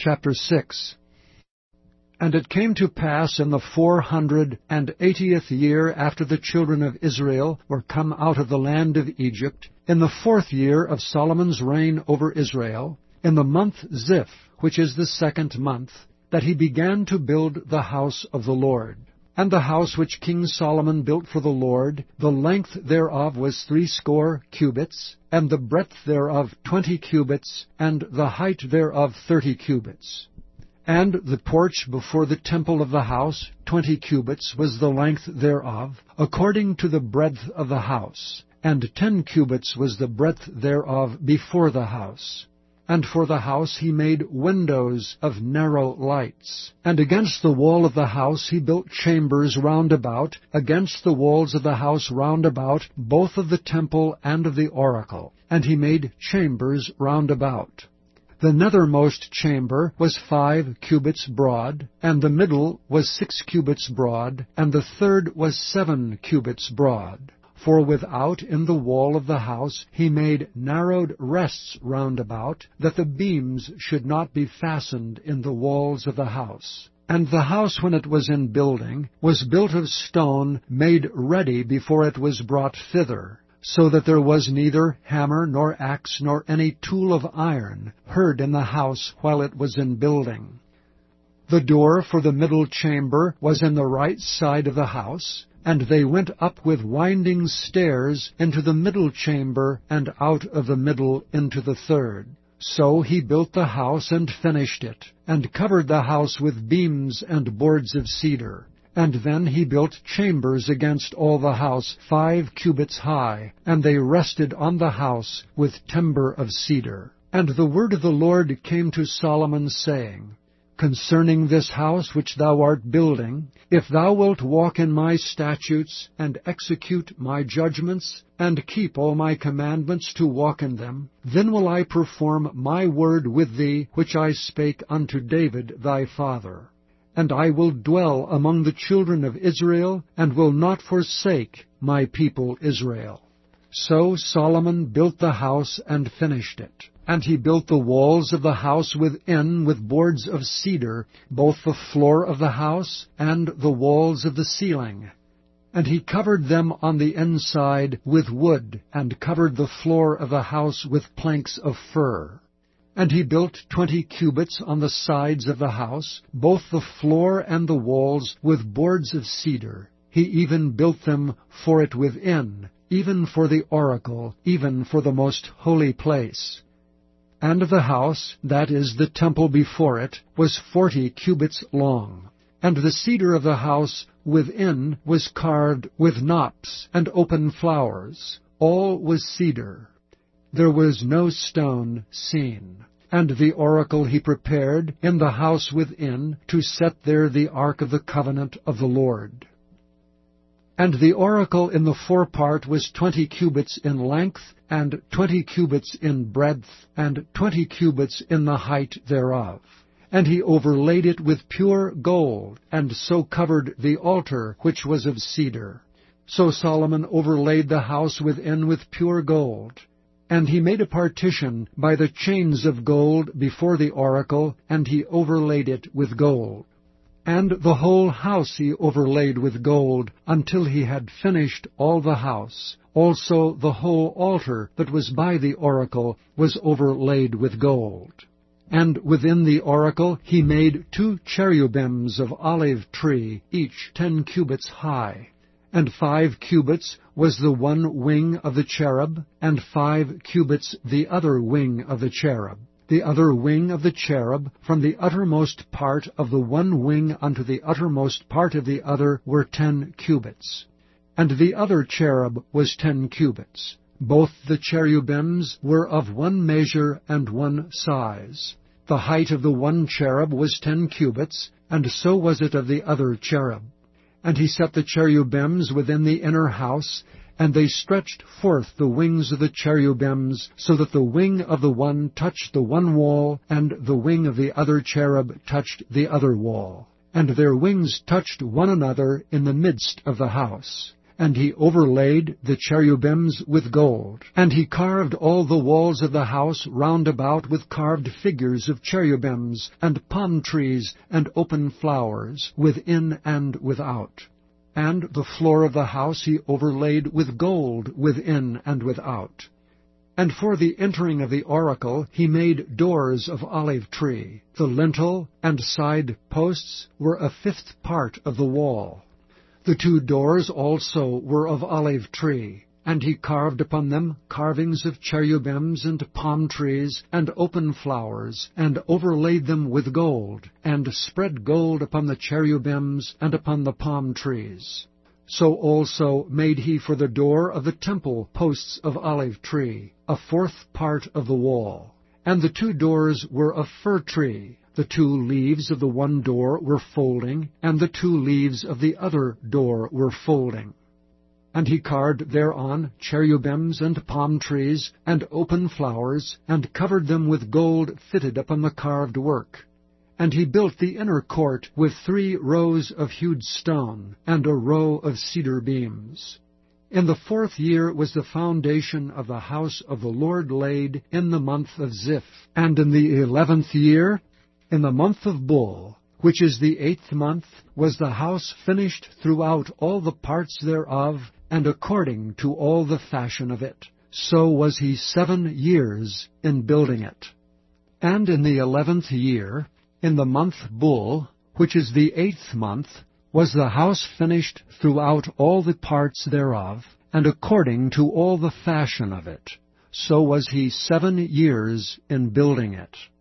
Chapter 6. And it came to pass in the 480th year after the children of Israel were come out of the land of Egypt, in the 4th year of Solomon's reign over Israel, in the month Ziph, which is the 2nd month, that he began to build the house of the Lord. And the house which King Solomon built for the Lord, the length thereof was 80 cubits, and the breadth thereof 20 cubits, and the height thereof 30 cubits. And the porch before the temple of the house, 20 cubits was the length thereof, according to the breadth of the house, and 10 cubits was the breadth thereof before the house. And for the house he made windows of narrow lights. And against the wall of the house he built chambers round about, against the walls of the house round about, both of the temple and of the oracle. And he made chambers round about. The nethermost chamber was 5 cubits broad, and the middle was 6 cubits broad, and the third was 7 cubits broad. For without in the wall of the house he made narrowed rests round about, that the beams should not be fastened in the walls of the house. And the house, when it was in building, was built of stone made ready before it was brought thither, so that there was neither hammer nor axe nor any tool of iron heard in the house while it was in building. The door for the middle chamber was in the right side of the house, and they went up with winding stairs into the middle chamber, and out of the middle into the third. So he built the house and finished it, and covered the house with beams and boards of cedar. And then he built chambers against all the house 5 cubits high, and they rested on the house with timber of cedar. And the word of the Lord came to Solomon, saying, Concerning this house which thou art building, if thou wilt walk in my statutes, and execute my judgments, and keep all my commandments to walk in them, then will I perform my word with thee, which I spake unto David thy father. And I will dwell among the children of Israel, and will not forsake my people Israel. So Solomon built the house and finished it. And he built the walls of the house within with boards of cedar, both the floor of the house and the walls of the ceiling. And he covered them on the inside with wood, and covered the floor of the house with planks of fir. And he built 20 cubits on the sides of the house, both the floor and the walls with boards of cedar. He even built them for it within, even for the oracle, even for the most holy place. And the house, that is, the temple before it, was 40 cubits long. And the cedar of the house within was carved with knops and open flowers. All was cedar. There was no stone seen. And the oracle he prepared in the house within, to set there the ark of the covenant of the Lord. And the oracle in the forepart was 20 cubits in length, and 20 cubits in breadth, and 20 cubits in the height thereof. And he overlaid it with pure gold, and so covered the altar which was of cedar. So Solomon overlaid the house within with pure gold. And he made a partition by the chains of gold before the oracle, and he overlaid it with gold. And the whole house he overlaid with gold, until he had finished all the house. Also the whole altar that was by the oracle was overlaid with gold. And within the oracle he made 2 cherubims of olive tree, each 10 cubits high. And 5 cubits was the one wing of the cherub, and 5 cubits the other wing of the cherub. The other wing of the cherub, from the uttermost part of the one wing unto the uttermost part of the other, were 10 cubits. And the other cherub was 10 cubits. Both the cherubims were of one measure and one size. The height of the one cherub was 10 cubits, and so was it of the other cherub. And he set the cherubims within the inner house, and they stretched forth the wings of the cherubims, so that the wing of the one touched the one wall, and the wing of the other cherub touched the other wall. And their wings touched one another in the midst of the house. And he overlaid the cherubims with gold. And he carved all the walls of the house round about with carved figures of cherubims, and palm trees, and open flowers, within and without. And the floor of the house he overlaid with gold within and without. And for the entering of the oracle he made doors of olive tree. The lintel and side posts were a fifth part of the wall. The 2 doors also were of olive tree. And he carved upon them carvings of cherubims and palm trees and open flowers, and overlaid them with gold, and spread gold upon the cherubims and upon the palm trees. So also made he for the door of the temple posts of olive tree, a 4th part of the wall. And the 2 doors were of fir tree. The 2 leaves of the one door were folding, and the 2 leaves of the other door were folding. And he carved thereon cherubims and palm trees and open flowers, and covered them with gold fitted upon the carved work. And he built the inner court with 3 rows of hewed stone, and a row of cedar beams. In the 4th year was the foundation of the house of the Lord laid in the month of Ziph. And in the 11th year, in the month of Bul, which is the 8th month, was the house finished throughout all the parts thereof, and according to all the fashion of it. So was he 7 years in building it. And in the 11th year, in the month Bul, which is the 8th month, was the house finished throughout all the parts thereof, and according to all the fashion of it. So was he 7 years in building it.